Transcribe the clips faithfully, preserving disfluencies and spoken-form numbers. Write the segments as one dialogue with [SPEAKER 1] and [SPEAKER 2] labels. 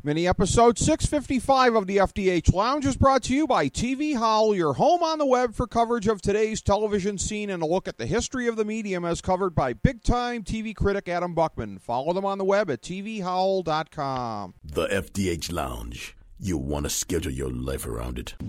[SPEAKER 1] Mini-episode six fifty-five of the F D H Lounge is brought to you by T V Howl, your home on the web for coverage of today's television scene and a look at the history of the medium as covered by big-time T V critic Adam Buckman. Follow them on the web at t v howl dot com.
[SPEAKER 2] The F D H Lounge. You want to schedule your life around it.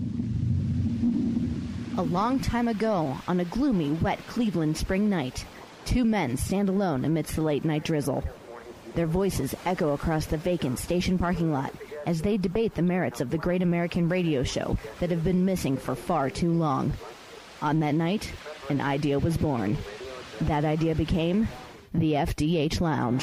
[SPEAKER 3] A long time ago, on a gloomy, wet Cleveland spring night, two men stand alone amidst the late-night drizzle. Their voices echo across the vacant station parking lot as they debate the merits of the great American radio show that have been missing for far too long. On that night, an idea was born. That idea became the F D H Lounge.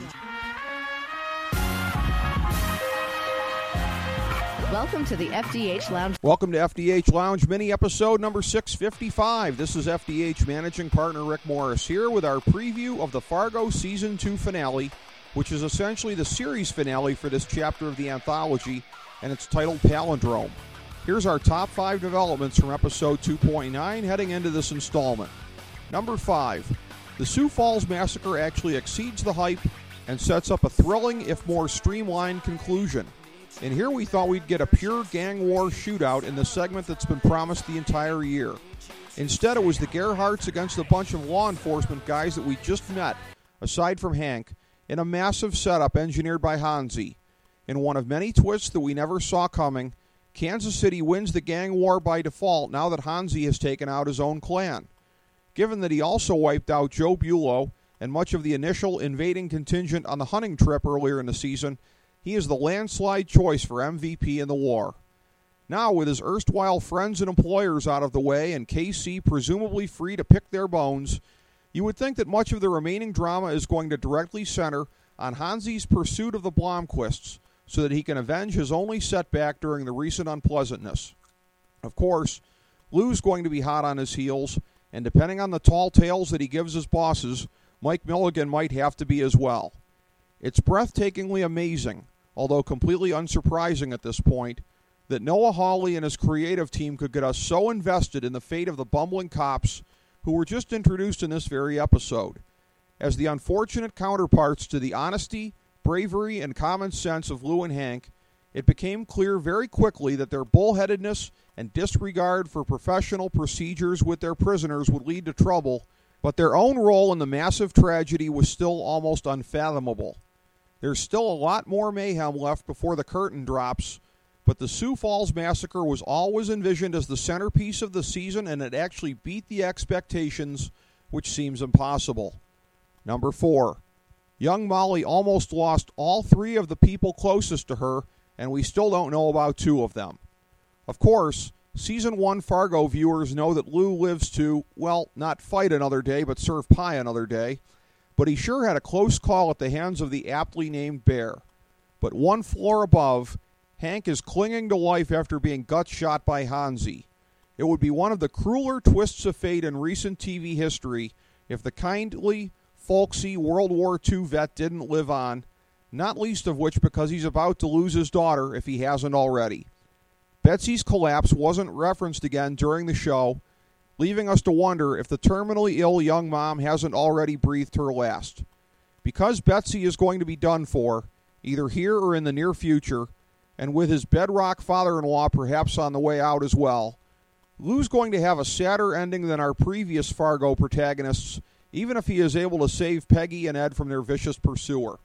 [SPEAKER 3] Welcome to the F D H Lounge.
[SPEAKER 1] Welcome to F D H Lounge mini episode number six fifty-five. This is F D H managing partner Rick Morris here with our preview of the Fargo Season two finale, which is essentially the series finale for this chapter of the anthology, and it's titled Palindrome. Here's our top five developments from episode two point nine heading into this installment. Number five, the Sioux Falls Massacre actually exceeds the hype and sets up a thrilling, if more streamlined, conclusion. And here we thought we'd get a pure gang war shootout in the segment that's been promised the entire year. Instead, it was the Gerhardts against a bunch of law enforcement guys that we just met, aside from Hank, in a massive setup engineered by Hansi. In one of many twists that we never saw coming, Kansas City wins the gang war by default now that Hansi has taken out his own clan. Given that he also wiped out Joe Bulow and much of the initial invading contingent on the hunting trip earlier in the season, he is the landslide choice for M V P in the war. Now, with his erstwhile friends and employers out of the way and K C presumably free to pick their bones, you would think that much of the remaining drama is going to directly center on Hansi's pursuit of the Blomquists so that he can avenge his only setback during the recent unpleasantness. Of course, Lou's going to be hot on his heels, and depending on the tall tales that he gives his bosses, Mike Milligan might have to be as well. It's breathtakingly amazing, although completely unsurprising at this point, that Noah Hawley and his creative team could get us so invested in the fate of the bumbling cops who were just introduced in this very episode. As the unfortunate counterparts to the honesty, bravery, and common sense of Lou and Hank, it became clear very quickly that their bullheadedness and disregard for professional procedures with their prisoners would lead to trouble, but their own role in the massive tragedy was still almost unfathomable. There's still a lot more mayhem left before the curtain drops, but the Sioux Falls Massacre was always envisioned as the centerpiece of the season, and it actually beat the expectations, which seems impossible. Number four, young Molly almost lost all three of the people closest to her, and we still don't know about two of them. Of course, Season one Fargo viewers know that Lou lives to, well, not fight another day, but serve pie another day. But he sure had a close call at the hands of the aptly named Bear. But one floor above, Hank is clinging to life after being gut-shot by Hansi. It would be one of the crueler twists of fate in recent T V history if the kindly, folksy World War Two vet didn't live on, not least of which because he's about to lose his daughter if he hasn't already. Betsy's collapse wasn't referenced again during the show, leaving us to wonder if the terminally ill young mom hasn't already breathed her last. Because Betsy is going to be done for, either here or in the near future, and with his bedrock father-in-law perhaps on the way out as well, Lou's going to have a sadder ending than our previous Fargo protagonists, even if he is able to save Peggy and Ed from their vicious pursuer.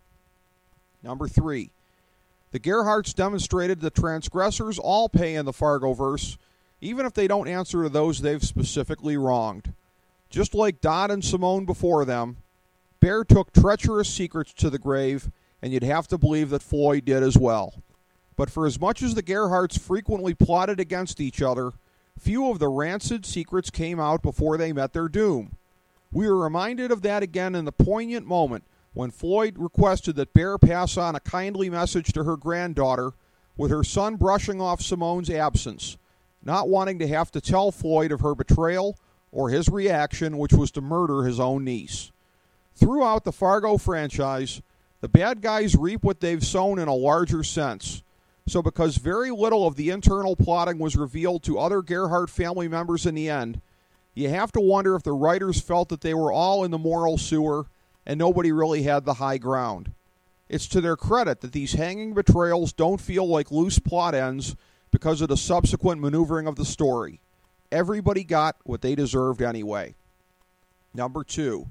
[SPEAKER 1] Number three, the Gerhardts demonstrated that transgressors all pay in the Fargoverse, even if they don't answer to those they've specifically wronged. Just like Dodd and Simone before them, Bear took treacherous secrets to the grave, and you'd have to believe that Floyd did as well. But for as much as the Gerhardts frequently plotted against each other, few of the rancid secrets came out before they met their doom. We were reminded of that again in the poignant moment when Floyd requested that Bear pass on a kindly message to her granddaughter, with her son brushing off Simone's absence, not wanting to have to tell Floyd of her betrayal or his reaction, which was to murder his own niece. Throughout the Fargo franchise, the bad guys reap what they've sown in a larger sense. So because very little of the internal plotting was revealed to other Gerhardt family members in the end, you have to wonder if the writers felt that they were all in the moral sewer and nobody really had the high ground. It's to their credit that these hanging betrayals don't feel like loose plot ends because of the subsequent maneuvering of the story. Everybody got what they deserved anyway. Number two,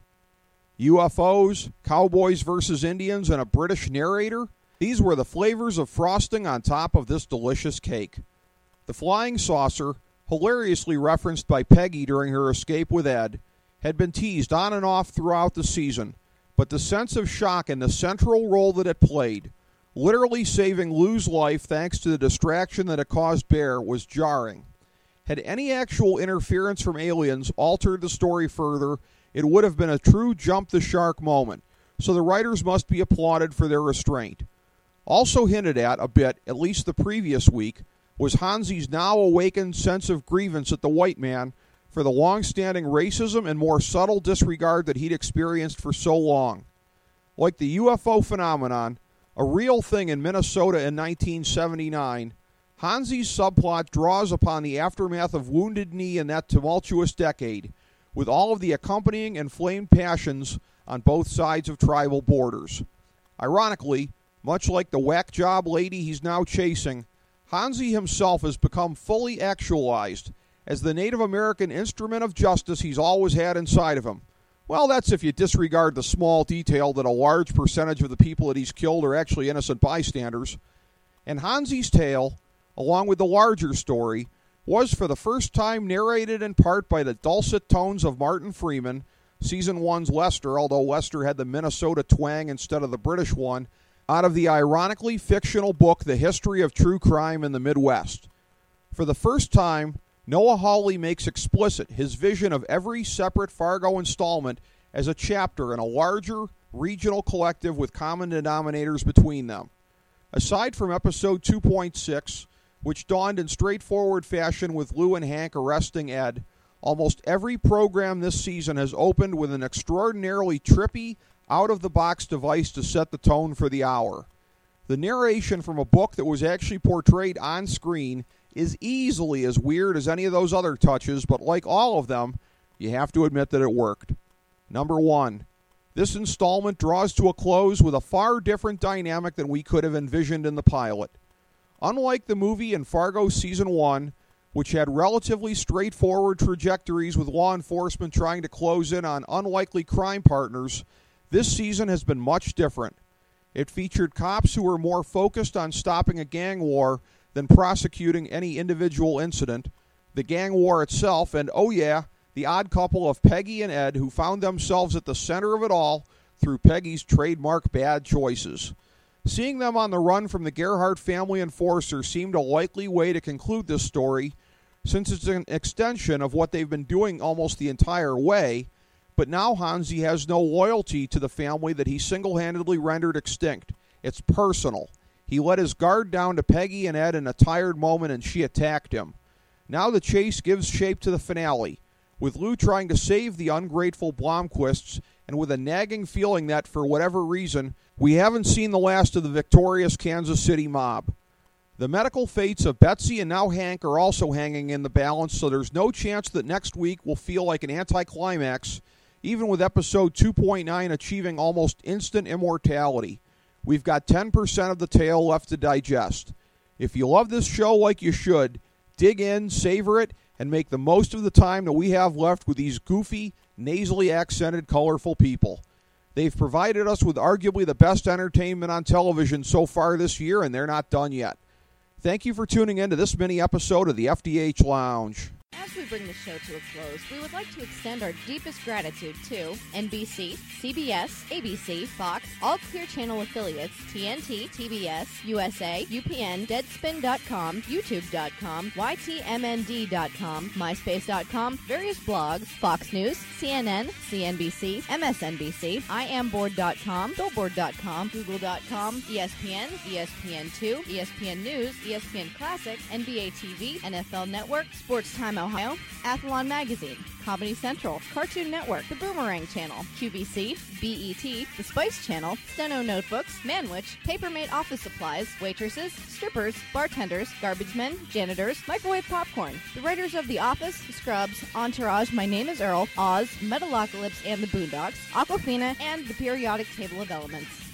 [SPEAKER 1] U F Os, cowboys versus Indians, and a British narrator. These were the flavors of frosting on top of this delicious cake. The flying saucer, hilariously referenced by Peggy during her escape with Ed, had been teased on and off throughout the season, but the sense of shock and the central role that it played, literally saving Lou's life thanks to the distraction that it caused Bear, was jarring. Had any actual interference from aliens altered the story further, it would have been a true jump-the-shark moment, so the writers must be applauded for their restraint. Also hinted at a bit, at least the previous week, was Hansi's now awakened sense of grievance at the white man for the long-standing racism and more subtle disregard that he'd experienced for so long. Like the U F O phenomenon, a real thing in Minnesota in nineteen seventy-nine, Hansi's subplot draws upon the aftermath of Wounded Knee in that tumultuous decade, with all of the accompanying inflamed passions on both sides of tribal borders. Ironically, much like the whack job lady he's now chasing, Hansi himself has become fully actualized as the Native American instrument of justice he's always had inside of him. Well, that's if you disregard the small detail that a large percentage of the people that he's killed are actually innocent bystanders. And Hansi's tale, along with the larger story, was for the first time narrated in part by the dulcet tones of Martin Freeman, Season one's Lester, although Lester had the Minnesota twang instead of the British one, out of the ironically fictional book The History of True Crime in the Midwest. For the first time, Noah Hawley makes explicit his vision of every separate Fargo installment as a chapter in a larger, regional collective with common denominators between them. Aside from episode two point six, which dawned in straightforward fashion with Lou and Hank arresting Ed, almost every program this season has opened with an extraordinarily trippy, out-of-the-box device to set the tone for the hour. The narration from a book that was actually portrayed on screen is easily as weird as any of those other touches, but like all of them, you have to admit that it worked. Number one, this installment draws to a close with a far different dynamic than we could have envisioned in the pilot. Unlike the movie in Fargo Season one, which had relatively straightforward trajectories with law enforcement trying to close in on unlikely crime partners, this season has been much different. It featured cops who were more focused on stopping a gang war than prosecuting any individual incident, the gang war itself, and, oh yeah, the odd couple of Peggy and Ed who found themselves at the center of it all through Peggy's trademark bad choices. Seeing them on the run from the Gerhardt family enforcer seemed a likely way to conclude this story, since it's an extension of what they've been doing almost the entire way, but now Hansi has no loyalty to the family that he single-handedly rendered extinct. It's personal. He let his guard down to Peggy and Ed in a tired moment, and she attacked him. Now the chase gives shape to the finale, with Lou trying to save the ungrateful Blomquists, and with a nagging feeling that, for whatever reason, we haven't seen the last of the victorious Kansas City mob. The medical fates of Betsy and now Hank are also hanging in the balance, so there's no chance that next week will feel like an anticlimax, even with episode two point nine achieving almost instant immortality. We've got ten percent of the tale left to digest. If you love this show like you should, dig in, savor it, and make the most of the time that we have left with these goofy, nasally accented, colorful people. They've provided us with arguably the best entertainment on television so far this year, and they're not done yet. Thank you for tuning in to this mini episode of the F D H Lounge.
[SPEAKER 3] As we bring the show to a close, we would like to extend our deepest gratitude to N B C, C B S, A B C, Fox, all Clear Channel affiliates, T N T, T B S, U S A, U P N, Deadspin dot com, YouTube dot com, Y T M N D dot com, MySpace dot com, various blogs, Fox News, C N N, C N B C, M S N B C, I am board dot com, Billboard dot com, Google dot com, E S P N, E S P N two, E S P N News, E S P N Classic, N B A T V, N F L Network, Sports Time Ohio, Athlon Magazine, Comedy Central, Cartoon Network, The Boomerang Channel, Q V C, B E T, The Spice Channel, Steno Notebooks, Manwich, Papermate Office Supplies, waitresses, strippers, bartenders, garbage men, janitors, microwave popcorn, the writers of The Office, Scrubs, Entourage, My Name is Earl, Oz, Metalocalypse and the Boondocks, Aquafina, and The Periodic Table of Elements.